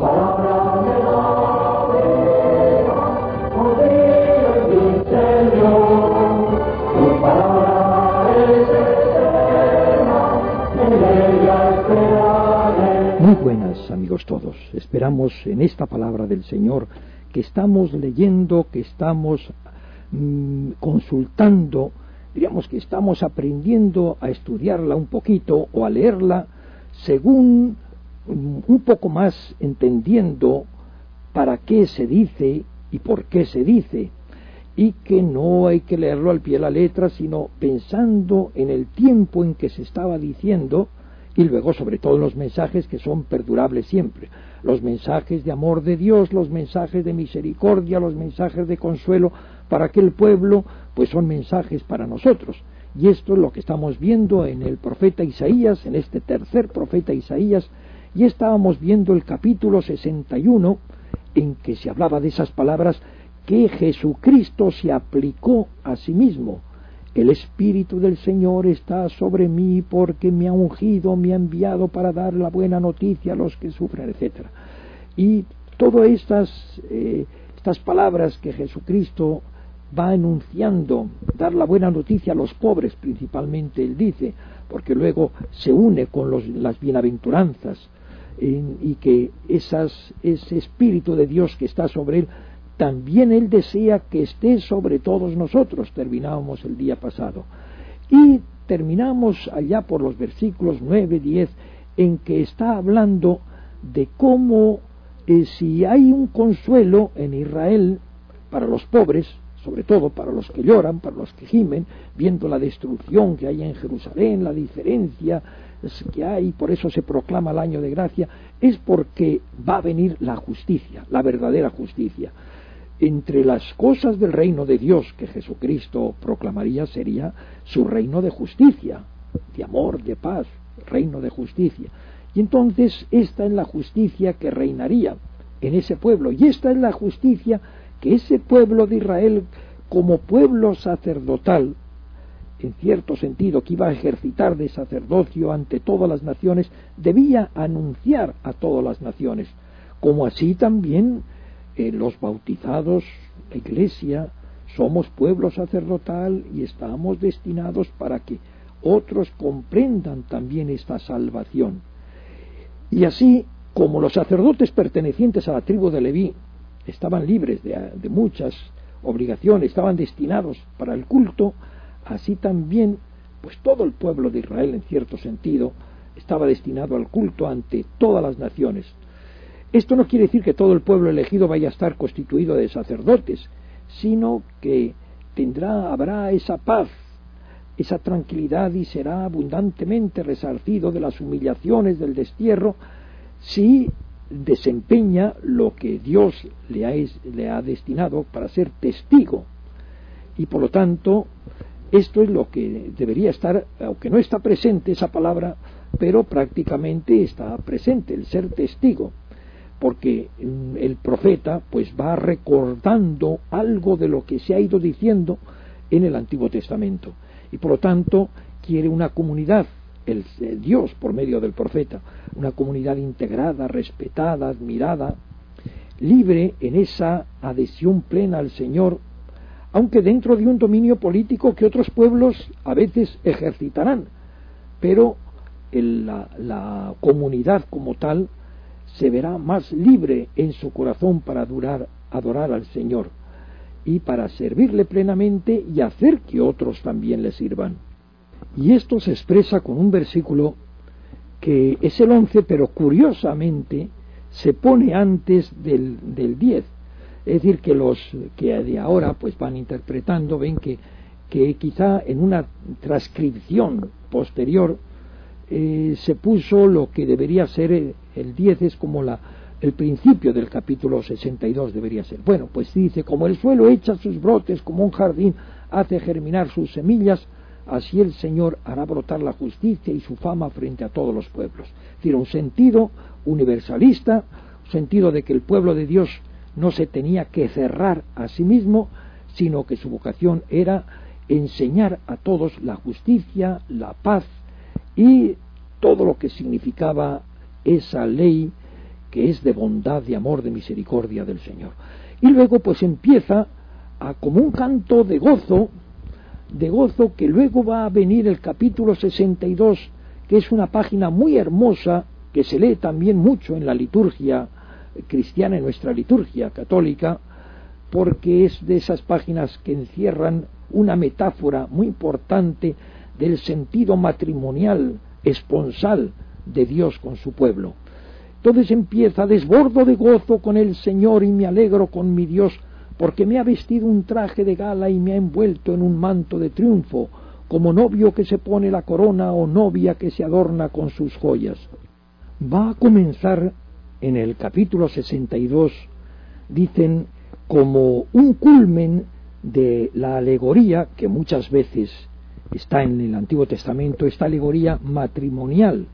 Muy buenas, amigos todos. Esperamos en esta palabra del Señor que estamos leyendo, que estamos consultando, diríamos que estamos aprendiendo a estudiarla un poquito o a leerla según un poco más entendiendo para qué se dice y por qué se dice, y que no hay que leerlo al pie de la letra, sino pensando en el tiempo en que se estaba diciendo, y luego sobre todo los mensajes que son perdurables siempre, los mensajes de amor de Dios, los mensajes de misericordia, los mensajes de consuelo para aquel pueblo, pues son mensajes para nosotros. Y esto es lo que estamos viendo en el profeta Isaías, en este tercer profeta Isaías, y estábamos viendo el capítulo 61, en que se hablaba de esas palabras que Jesucristo se aplicó a sí mismo. El Espíritu del Señor está sobre mí porque me ha ungido, me ha enviado para dar la buena noticia a los que sufren, etc. Y todas estas palabras que Jesucristo va enunciando, dar la buena noticia a los pobres principalmente, él dice, porque luego se une con las bienaventuranzas, y que ese Espíritu de Dios que está sobre él, también él desea que esté sobre todos nosotros. Terminábamos el día pasado y terminamos allá por los versículos 9, 10, en que está hablando de cómo si hay un consuelo en Israel para los pobres, sobre todo para los que lloran, para los que gimen, viendo la destrucción que hay en Jerusalén, la diferencia que hay, por eso se proclama el año de gracia, es porque va a venir la justicia, la verdadera justicia. Entre las cosas del reino de Dios que Jesucristo proclamaría sería su reino de justicia, de amor, de paz, reino de justicia. Y entonces esta es la justicia que reinaría en ese pueblo, y esta es la justicia que ese pueblo de Israel, como pueblo sacerdotal, en cierto sentido que iba a ejercitar de sacerdocio ante todas las naciones, debía anunciar a todas las naciones, como así también los bautizados, la Iglesia, somos pueblo sacerdotal y estamos destinados para que otros comprendan también esta salvación. Y así como los sacerdotes pertenecientes a la tribu de Leví estaban libres de muchas obligaciones, estaban destinados para el culto, así también pues todo el pueblo de Israel, en cierto sentido, estaba destinado al culto ante todas las naciones. Esto no quiere decir que todo el pueblo elegido vaya a estar constituido de sacerdotes, sino que habrá esa paz, esa tranquilidad, y será abundantemente resarcido de las humillaciones del destierro si desempeña lo que Dios le ha destinado para ser testigo. Y por lo tanto, esto es lo que debería estar, aunque no está presente esa palabra, pero prácticamente está presente, el ser testigo, porque el profeta pues va recordando algo de lo que se ha ido diciendo en el Antiguo Testamento, y por lo tanto quiere una comunidad, Dios por medio del profeta, una comunidad integrada, respetada, admirada, libre en esa adhesión plena al Señor, aunque dentro de un dominio político que otros pueblos a veces ejercitarán, pero la comunidad como tal se verá más libre en su corazón para adorar al Señor y para servirle plenamente y hacer que otros también le sirvan. Y esto se expresa con un versículo que es el 11, pero curiosamente se pone antes del 10. Es decir, que los que de ahora pues van interpretando ven que quizá en una transcripción posterior se puso lo que debería ser el 10, es como el principio del capítulo 62 debería ser. Bueno, pues dice, como el suelo echa sus brotes, como un jardín hace germinar sus semillas, así el Señor hará brotar la justicia y su fama frente a todos los pueblos. Es decir, un sentido universalista, un sentido de que el pueblo de Dios no se tenía que cerrar a sí mismo, sino que su vocación era enseñar a todos la justicia, la paz y todo lo que significaba esa ley que es de bondad, de amor, de misericordia del Señor. Y luego pues empieza como un canto de gozo, que luego va a venir el capítulo 62, que es una página muy hermosa, que se lee también mucho en la liturgia cristiana, en nuestra liturgia católica, porque es de esas páginas que encierran una metáfora muy importante del sentido matrimonial, esponsal de Dios con su pueblo. Entonces empieza: desbordo de gozo con el Señor y me alegro con mi Dios, porque me ha vestido un traje de gala y me ha envuelto en un manto de triunfo, como novio que se pone la corona o novia que se adorna con sus joyas. Va a comenzar en el capítulo 62, dicen, como un culmen de la alegoría que muchas veces está en el Antiguo Testamento, esta alegoría matrimonial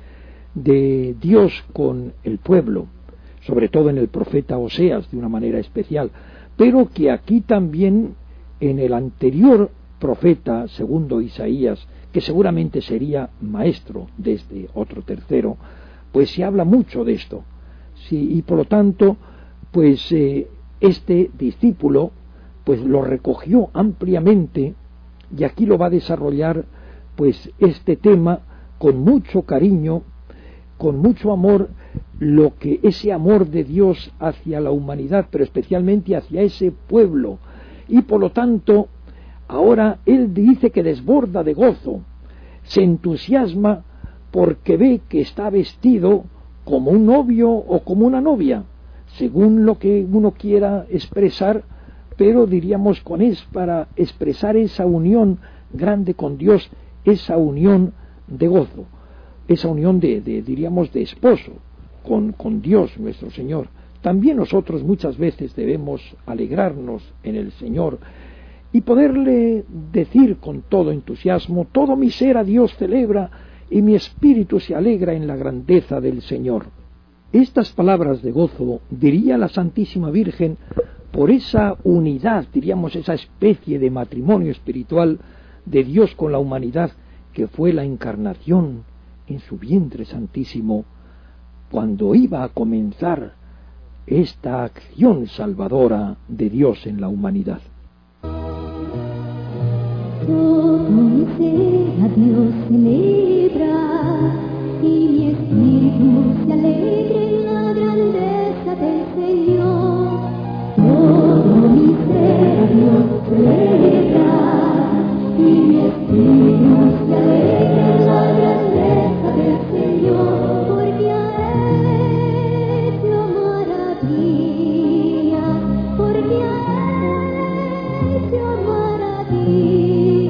de Dios con el pueblo, sobre todo en el profeta Oseas de una manera especial, pero que aquí también en el anterior profeta, segundo Isaías, que seguramente sería maestro de este otro tercero, pues se habla mucho de esto. Sí, y por lo tanto, pues este discípulo pues lo recogió ampliamente, y aquí lo va a desarrollar pues este tema con mucho cariño, con mucho amor, lo que ese amor de Dios hacia la humanidad, pero especialmente hacia ese pueblo. Y por lo tanto, ahora él dice que desborda de gozo, se entusiasma porque ve que está vestido como un novio o como una novia, según lo que uno quiera expresar, pero diríamos para expresar esa unión grande con Dios, esa unión de gozo, esa unión diríamos de esposo con Dios nuestro Señor. También nosotros muchas veces debemos alegrarnos en el Señor y poderle decir con todo entusiasmo: todo mi ser a Dios celebra y mi espíritu se alegra en la grandeza del Señor. Estas palabras de gozo diría la Santísima Virgen por esa unidad, diríamos esa especie de matrimonio espiritual de Dios con la humanidad, que fue la encarnación en su vientre santísimo, cuando iba a comenzar esta acción salvadora de Dios en la humanidad. Todo mi ser a Dios celebra y mi espíritu se alegra en la grandeza del Señor. Todo mi ser a Dios celebra y mi espíritu se alegra en la grandeza del Señor, porque a Él hecho maravilla, porque a Él hecho maravilla.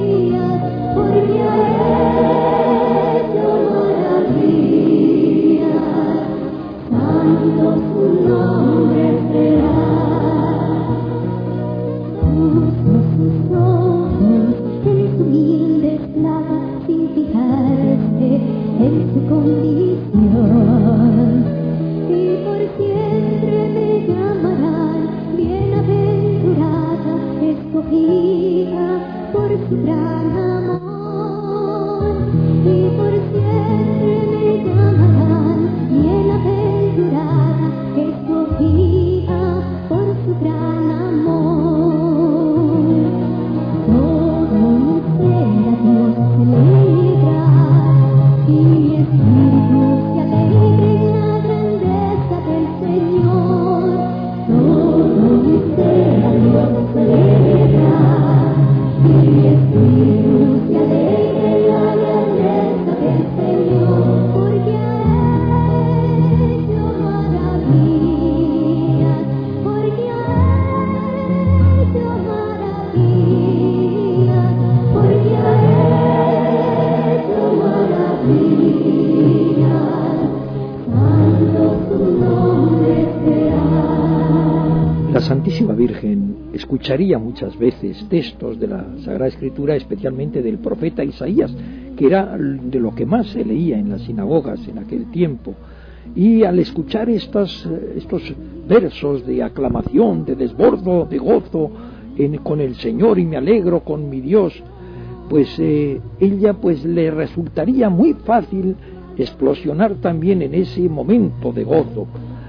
La Santísima Virgen escucharía muchas veces textos de la Sagrada Escritura, especialmente del profeta Isaías, que era de lo que más se leía en las sinagogas en aquel tiempo, y al escuchar estos versos de aclamación, de desbordo de gozo con el Señor y me alegro con mi Dios, pues ella pues le resultaría muy fácil explosionar también en ese momento de gozo,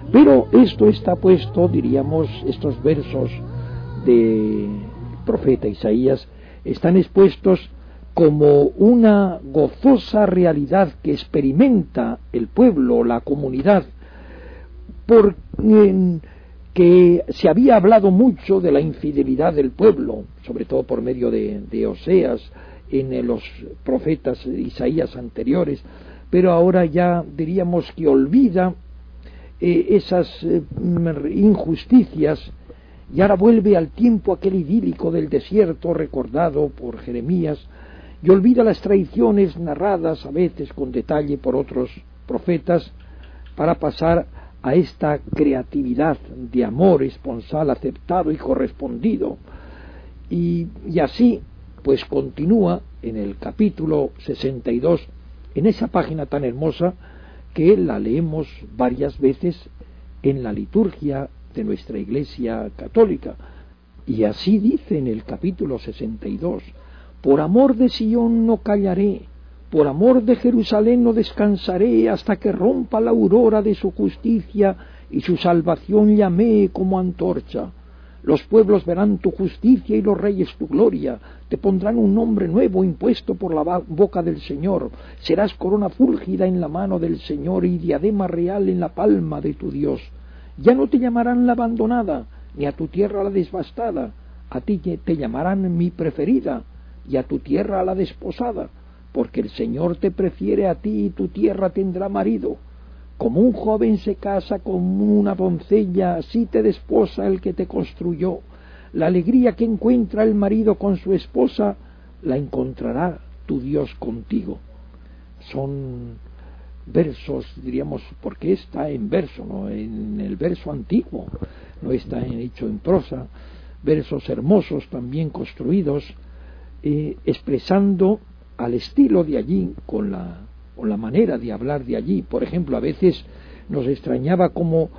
Pero esto está puesto, diríamos, estos versos del profeta Isaías están expuestos como una gozosa realidad que experimenta el pueblo, la comunidad, porque se había hablado mucho de la infidelidad del pueblo, sobre todo por medio de Oseas, en los profetas Isaías anteriores, pero ahora ya diríamos que olvida esas injusticias y ahora vuelve al tiempo aquel idílico del desierto recordado por Jeremías, y olvida las traiciones narradas a veces con detalle por otros profetas para pasar a esta creatividad de amor esponsal aceptado y correspondido. Y así pues continúa en el capítulo 62, en esa página tan hermosa que la leemos varias veces en la liturgia de nuestra Iglesia católica. Y así dice en el capítulo 62: por amor de Sion no callaré, por amor de Jerusalén no descansaré, hasta que rompa la aurora de su justicia y su salvación llamee como antorcha. Los pueblos verán tu justicia y los reyes tu gloria, te pondrán un nombre nuevo impuesto por la boca del Señor, serás corona fúlgida en la mano del Señor y diadema real en la palma de tu Dios. Ya no te llamarán la abandonada, ni a tu tierra la desbastada, a ti te llamarán mi preferida, y a tu tierra la desposada, porque el Señor te prefiere a ti y tu tierra tendrá marido. Como un joven se casa con una doncella, así te desposa el que te construyó. La alegría que encuentra el marido con su esposa, la encontrará tu Dios contigo. Son versos, diríamos, porque está en verso, no en el verso antiguo, no está hecho en prosa, versos hermosos también construidos, expresando al estilo de allí, con la manera de hablar de allí. Por ejemplo, a veces nos extrañaba como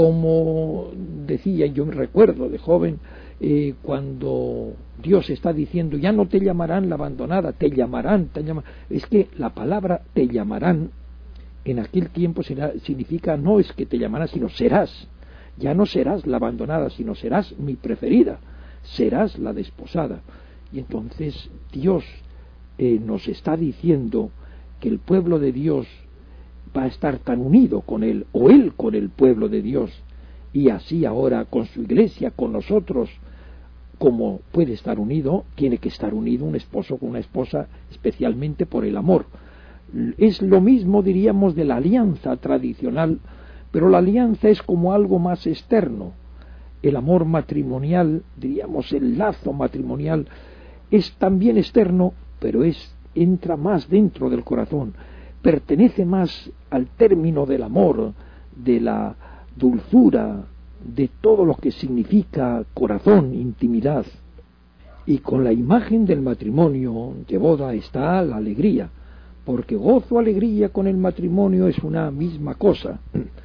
decía, yo me recuerdo de joven, cuando Dios está diciendo, ya no te llamarán la abandonada, te llamarán. Es que la palabra te llamarán en aquel tiempo significa, no es que te llamarán, sino serás. Ya no serás la abandonada, sino serás mi preferida, serás la desposada. Y entonces Dios nos está diciendo que el pueblo de Dios va a estar tan unido con Él, o Él con el pueblo de Dios, y así ahora con su iglesia, con nosotros, como puede estar unido, tiene que estar unido un esposo con una esposa, especialmente por el amor. Es lo mismo, diríamos, de la alianza tradicional, pero la alianza es como algo más externo. El amor matrimonial, diríamos, el lazo matrimonial, es también externo, pero entra más dentro del corazón, pertenece más al término del amor, de la dulzura, de todo lo que significa corazón, intimidad. Y con la imagen del matrimonio de boda está la alegría, porque gozo, alegría con el matrimonio es una misma cosa.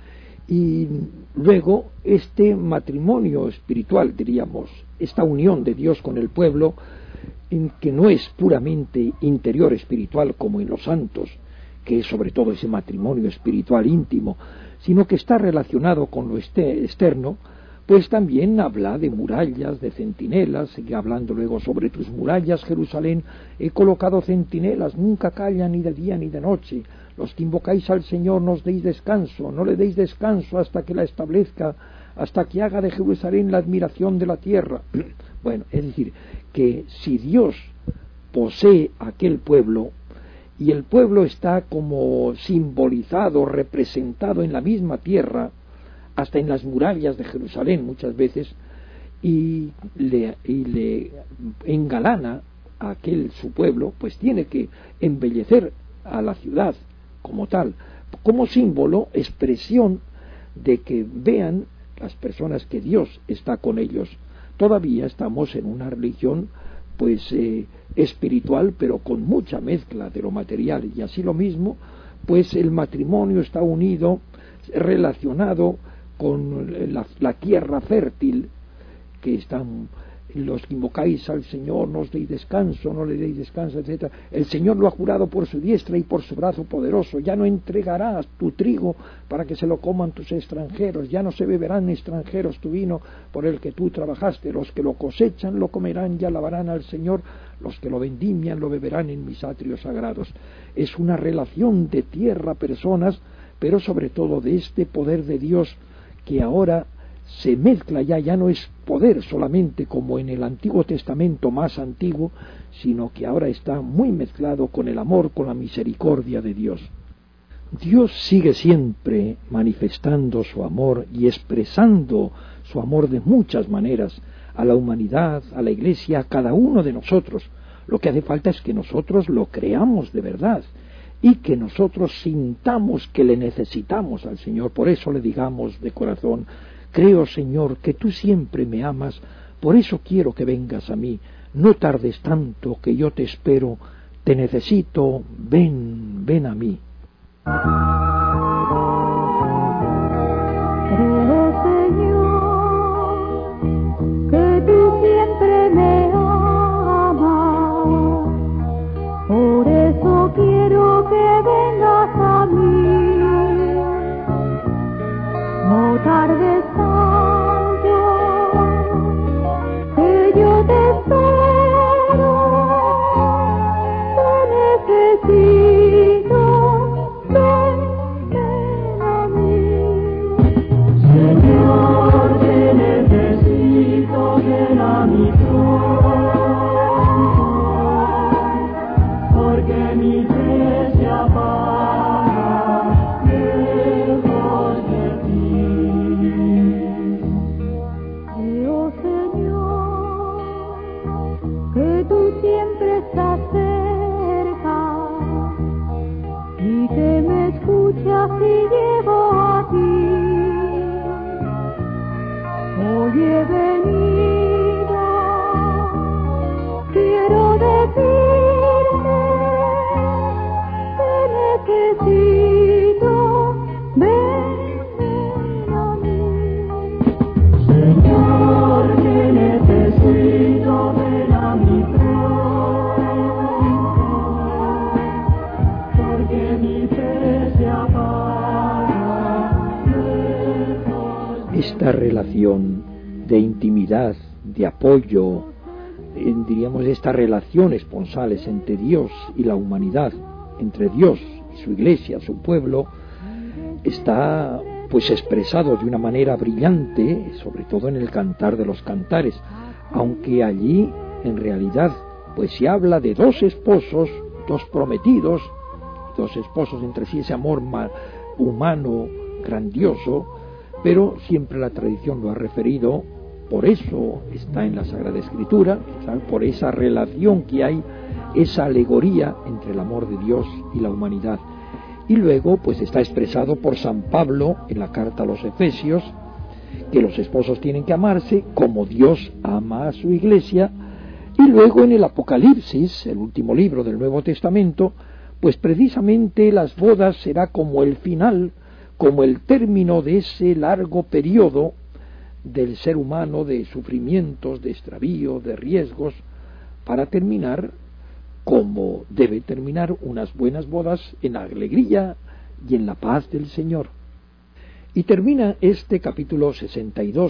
Y luego este matrimonio espiritual, diríamos, esta unión de Dios con el pueblo, en que no es puramente interior espiritual como en los santos, que es sobre todo ese matrimonio espiritual íntimo, sino que está relacionado con lo externo, pues también habla de murallas, de centinelas. Sigue hablando luego: sobre tus murallas, Jerusalén, he colocado centinelas, nunca callan ni de día ni de noche. Los que invocáis al Señor no os deis descanso, no le deis descanso hasta que la establezca, hasta que haga de Jerusalén la admiración de la tierra. Bueno, es decir, que si Dios posee aquel pueblo, y el pueblo está como simbolizado, representado en la misma tierra, hasta en las murallas de Jerusalén muchas veces, y le engalana a aquel su pueblo, pues tiene que embellecer a la ciudad como tal, como símbolo, expresión de que vean las personas que Dios está con ellos. Todavía estamos en una religión pues espiritual, pero con mucha mezcla de lo material, y así lo mismo, pues el matrimonio está unido, relacionado con la tierra fértil, que están los que invocáis al Señor, no os deis descanso, no le deis descanso, etc. El Señor lo ha jurado por su diestra y por su brazo poderoso. Ya no entregarás tu trigo para que se lo coman tus extranjeros, ya no se beberán extranjeros tu vino por el que tú trabajaste. Los que lo cosechan lo comerán y alabarán al Señor, los que lo vendimian lo beberán en mis atrios sagrados. Es una relación de tierra, personas, pero sobre todo de este poder de Dios que ahora se mezcla ya no es poder solamente como en el Antiguo Testamento más antiguo, sino que ahora está muy mezclado con el amor, con la misericordia de Dios. Dios sigue siempre manifestando su amor y expresando su amor de muchas maneras a la humanidad, a la Iglesia, a cada uno de nosotros. Lo que hace falta es que nosotros lo creamos de verdad y que nosotros sintamos que le necesitamos al Señor. Por eso le digamos de corazón: creo, Señor, que tú siempre me amas, por eso quiero que vengas a mí. No tardes tanto, que yo te espero, te necesito, ven a mí. Creo, Señor, que tú siempre me amas, por eso quiero que vengas a mí. No tardes tanto, que yo te espero, te necesito, ven a mí. Señor, te necesito, ven a mi corazón, porque mi fe se apaga lejos de ti. Creo, Señor, que tú siempre estás cerca y que me escuchas y llego a ti. Hoy he venido, quiero decirte, te necesito, ven a mí. Señor, te necesito, ven a mi pronto, porque mi fe se apaga lejos. Esta relación de intimidad, de apoyo, diríamos esta relación esponsales entre Dios y la humanidad, entre Dios y su Iglesia, su pueblo, está pues expresado de una manera brillante, sobre todo en el Cantar de los Cantares, aunque allí en realidad pues se habla de dos esposos, dos prometidos, dos esposos entre sí, ese amor humano, grandioso, pero siempre la tradición lo ha referido, por eso está en la Sagrada Escritura, ¿sabes? Por esa relación que hay, esa alegoría entre el amor de Dios y la humanidad. Y luego pues está expresado por San Pablo en la carta a los Efesios, que los esposos tienen que amarse como Dios ama a su Iglesia. Y luego en el Apocalipsis, el último libro del Nuevo Testamento, pues precisamente las bodas será como el final, como el término de ese largo periodo del ser humano, de sufrimientos, de extravío, de riesgos, para terminar como debe terminar unas buenas bodas, en la alegría y en la paz del Señor. Y termina este capítulo 62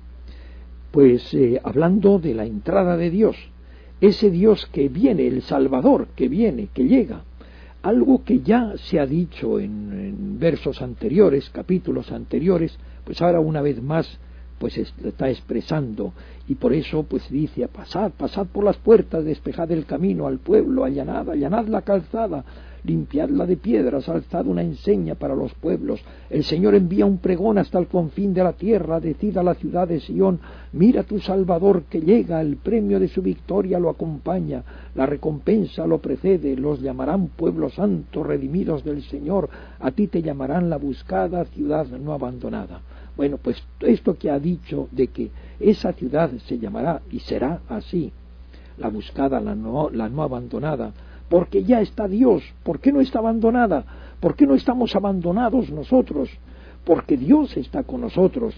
pues hablando de la entrada de Dios, ese Dios que viene, el Salvador que viene, que llega, algo que ya se ha dicho en versos anteriores, capítulos anteriores, pues ahora una vez más pues está expresando, y por eso pues dice: pasad por las puertas, despejad el camino al pueblo, allanad la calzada, limpiadla de piedras, alzad una enseña para los pueblos. El Señor envía un pregón hasta el confín de la tierra, decid a la ciudad de Sión: mira tu Salvador que llega, el premio de su victoria lo acompaña, la recompensa lo precede, los llamarán pueblo santo, redimidos del Señor, a ti te llamarán la buscada, ciudad no abandonada. Bueno, pues esto que ha dicho de que esa ciudad se llamará y será así, la buscada, la no abandonada, porque ya está Dios. ¿Por qué no está abandonada? ¿Por qué no estamos abandonados nosotros? Porque Dios está con nosotros,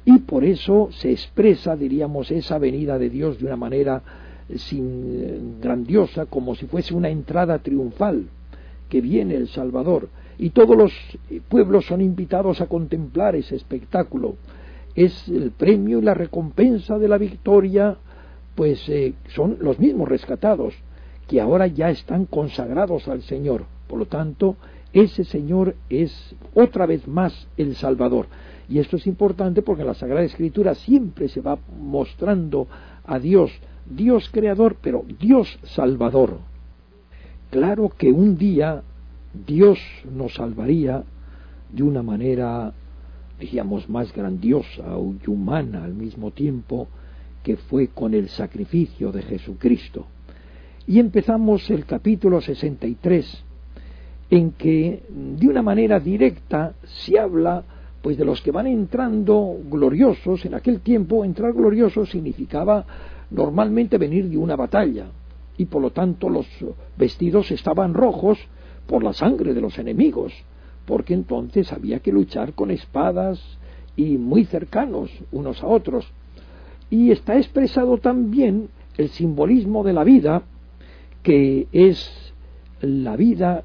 y por eso se expresa, diríamos, esa venida de Dios de una manera grandiosa, como si fuese una entrada triunfal, que viene el Salvador, y todos los pueblos son invitados a contemplar ese espectáculo. Es el premio y la recompensa de la victoria, pues son los mismos rescatados, que ahora ya están consagrados al Señor. Por lo tanto, ese Señor es otra vez más el Salvador. Y esto es importante porque en la Sagrada Escritura siempre se va mostrando a Dios, Dios creador, pero Dios salvador. Claro que un día Dios nos salvaría de una manera, digamos, más grandiosa y humana al mismo tiempo, que fue con el sacrificio de Jesucristo. Y empezamos el capítulo 63, en que de una manera directa se habla pues de los que van entrando gloriosos. En aquel tiempo entrar glorioso significaba normalmente venir de una batalla, y por lo tanto los vestidos estaban rojos por la sangre de los enemigos, porque entonces había que luchar con espadas y muy cercanos unos a otros. Y está expresado también el simbolismo de la vida, que es la vida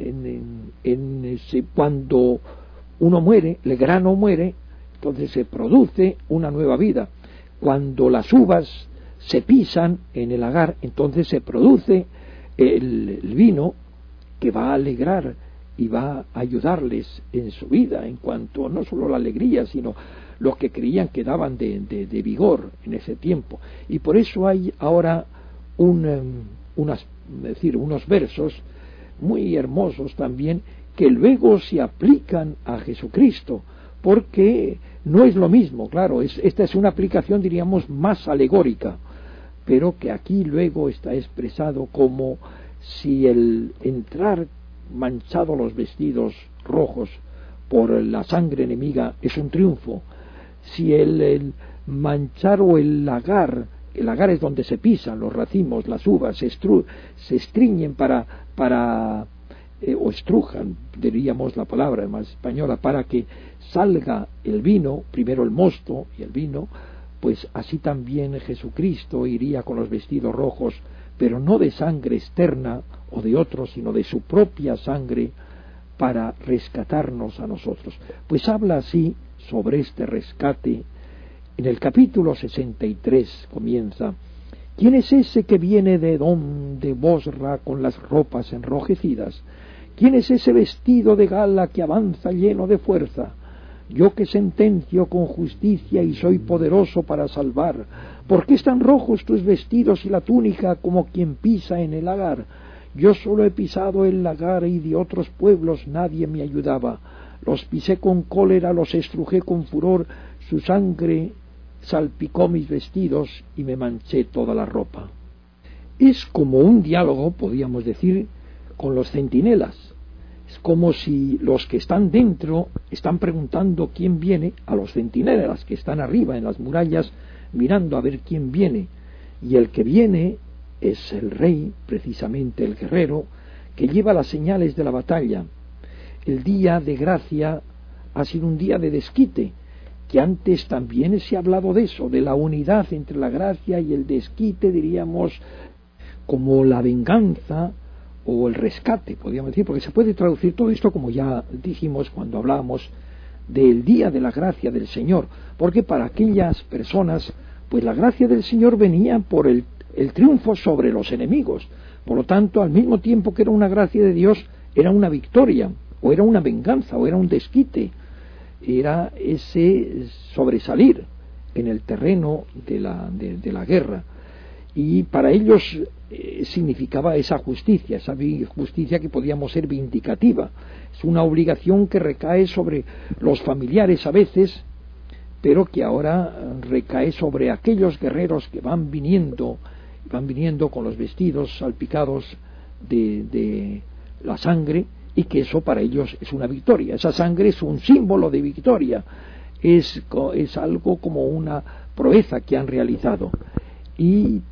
cuando uno muere, el grano muere, entonces se produce una nueva vida. Cuando las uvas se pisan en el lagar, entonces se produce el vino que va a alegrar y va a ayudarles en su vida, en cuanto no solo la alegría, sino lo que creían que daban de vigor en ese tiempo. Y por eso hay ahora unos versos muy hermosos también, que luego se aplican a Jesucristo, porque no es lo mismo, claro, esta es una aplicación, diríamos, más alegórica, pero que aquí luego está expresado como si el entrar manchado los vestidos rojos por la sangre enemiga es un triunfo, si el manchar o el lagar es donde se pisan los racimos, las uvas, se estriñen o estrujan, diríamos la palabra más española, para que salga el vino, primero el mosto y el vino, pues así también Jesucristo iría con los vestidos rojos, pero no de sangre externa o de otros, sino de su propia sangre, para rescatarnos a nosotros. Pues habla así sobre este rescate. En el capítulo 63 comienza: ¿quién es ese que viene de donde Bosra con las ropas enrojecidas? ¿Quién es ese vestido de gala que avanza lleno de fuerza? Yo que sentencio con justicia y soy poderoso para salvar. ¿Por qué están rojos tus vestidos y la túnica como quien pisa en el lagar? Yo solo he pisado el lagar y de otros pueblos nadie me ayudaba. Los pisé con cólera, los estrujé con furor, su sangre salpicó mis vestidos y me manché toda la ropa. Es como un diálogo, podríamos decir, con los centinelas. Es como si los que están dentro están preguntando quién viene a los centinelas que están arriba en las murallas, mirando a ver quién viene. Y el que viene es el rey, precisamente el guerrero, que lleva las señales de la batalla. El día de gracia ha sido un día de desquite, que antes también se ha hablado de eso, de la unidad entre la gracia y el desquite, diríamos, como la venganza o el rescate, podríamos decir, porque se puede traducir todo esto, como ya dijimos cuando hablábamos del día de la gracia del Señor, porque para aquellas personas, pues la gracia del Señor venía por el triunfo sobre los enemigos. Por lo tanto, al mismo tiempo que era una gracia de Dios, era una victoria, o era una venganza, o era un desquite. Era ese sobresalir en el terreno de la guerra. Y para ellos significaba esa justicia que podíamos ser vindicativa. Es una obligación que recae sobre los familiares a veces, pero que ahora recae sobre aquellos guerreros que van viniendo con los vestidos salpicados de la sangre, y que eso para ellos es una victoria. Esa sangre es un símbolo de victoria, es algo como una proeza que han realizado. Y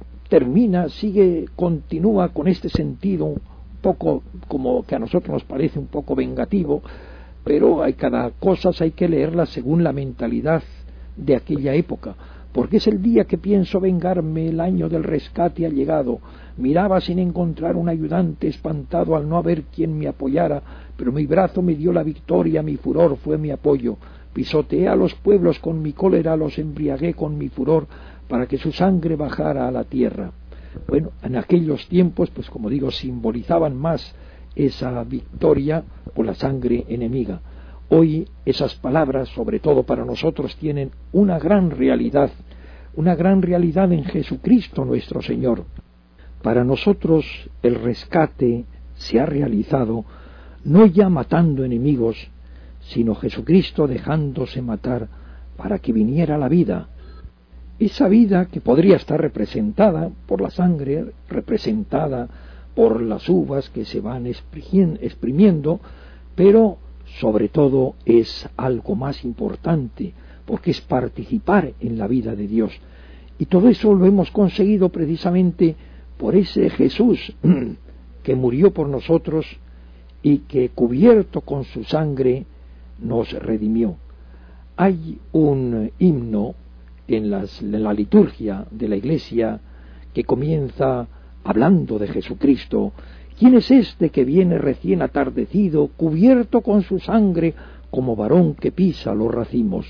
continúa con este sentido un poco como que a nosotros nos parece un poco vengativo, pero cada cosa hay que leerla según la mentalidad de aquella época, porque es el día que pienso vengarme, el año del rescate ha llegado. Miraba sin encontrar un ayudante, espantado al no haber quien me apoyara, pero mi brazo me dio la victoria, mi furor fue mi apoyo. Pisoteé a los pueblos con mi cólera, los embriagué con mi furor, para que su sangre bajara a la tierra. Bueno, en aquellos tiempos, pues como digo, simbolizaban más esa victoria por la sangre enemiga. Hoy esas palabras, sobre todo para nosotros, tienen una gran realidad en Jesucristo nuestro Señor. Para nosotros el rescate se ha realizado no ya matando enemigos, sino Jesucristo dejándose matar para que viniera la vida. Esa vida que podría estar representada por la sangre, representada por las uvas que se van exprimiendo, pero sobre todo es algo más importante, porque es participar en la vida de Dios. Y todo eso lo hemos conseguido precisamente por ese Jesús que murió por nosotros y que, cubierto con su sangre, nos redimió. Hay un himno en la liturgia de la Iglesia que comienza hablando de Jesucristo. ¿Quién es este que viene recién atardecido, cubierto con su sangre, como varón que pisa los racimos?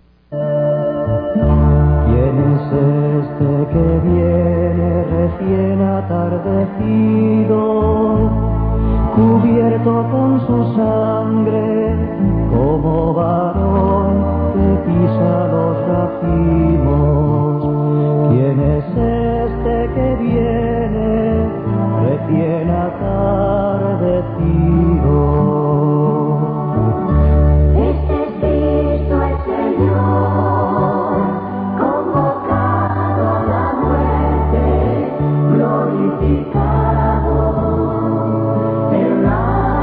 ¿Quién es este que viene recién atardecido, cubierto con su sangre, como varón que pisa los racimos? ¿Quién es este que viene recién atardecido? Este es Cristo el Señor, convocado a la muerte, glorificado en la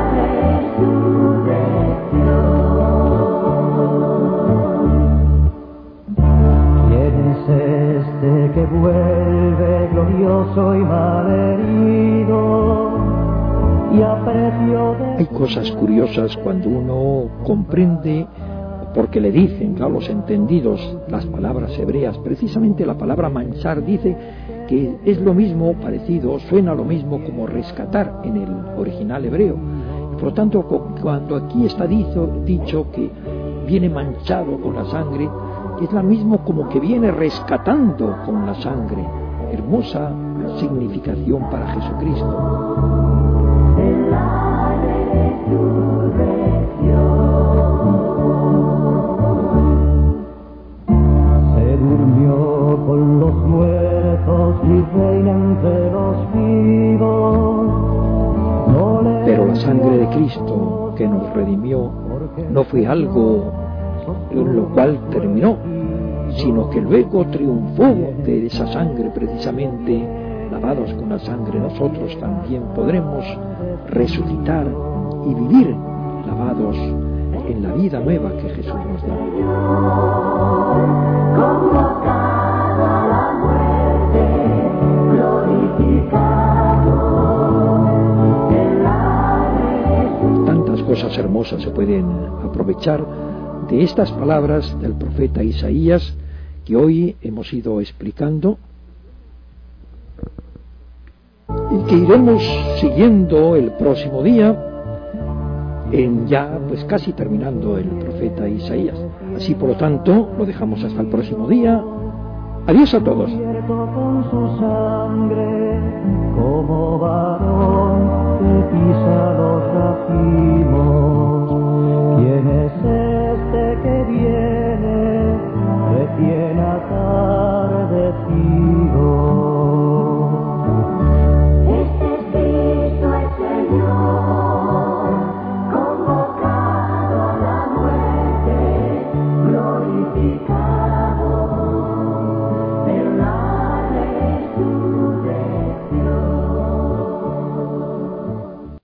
resurrección. ¿Quién es este que vuelve glorioso y malherido y a precio de... Hay cosas curiosas cuando uno comprende, porque le dicen, claro, los entendidos, las palabras hebreas. Precisamente la palabra manchar dice que es lo mismo, parecido, suena lo mismo como rescatar en el original hebreo. Por lo tanto, cuando aquí está dicho que viene manchado con la sangre, es lo mismo como que viene rescatando con la sangre. Hermosa significación para Jesucristo. En la resurrección. Se durmió con los muertos y reina entre los vivos. Pero la sangre de Cristo que nos redimió no fue algo en lo cual terminó, sino que luego triunfó de esa sangre. Precisamente lavados con la sangre, nosotros también podremos resucitar y vivir lavados en la vida nueva que Jesús nos da. Convocado a la muerte, glorificado en la resurrección. Tantas cosas hermosas se pueden aprovechar de estas palabras del profeta Isaías que hoy hemos ido explicando y que iremos siguiendo el próximo día, en ya pues casi terminando el profeta Isaías. Así, por lo tanto, lo dejamos hasta el próximo día. Adiós a todos. Con su sangre, como varón que pisa los racimos.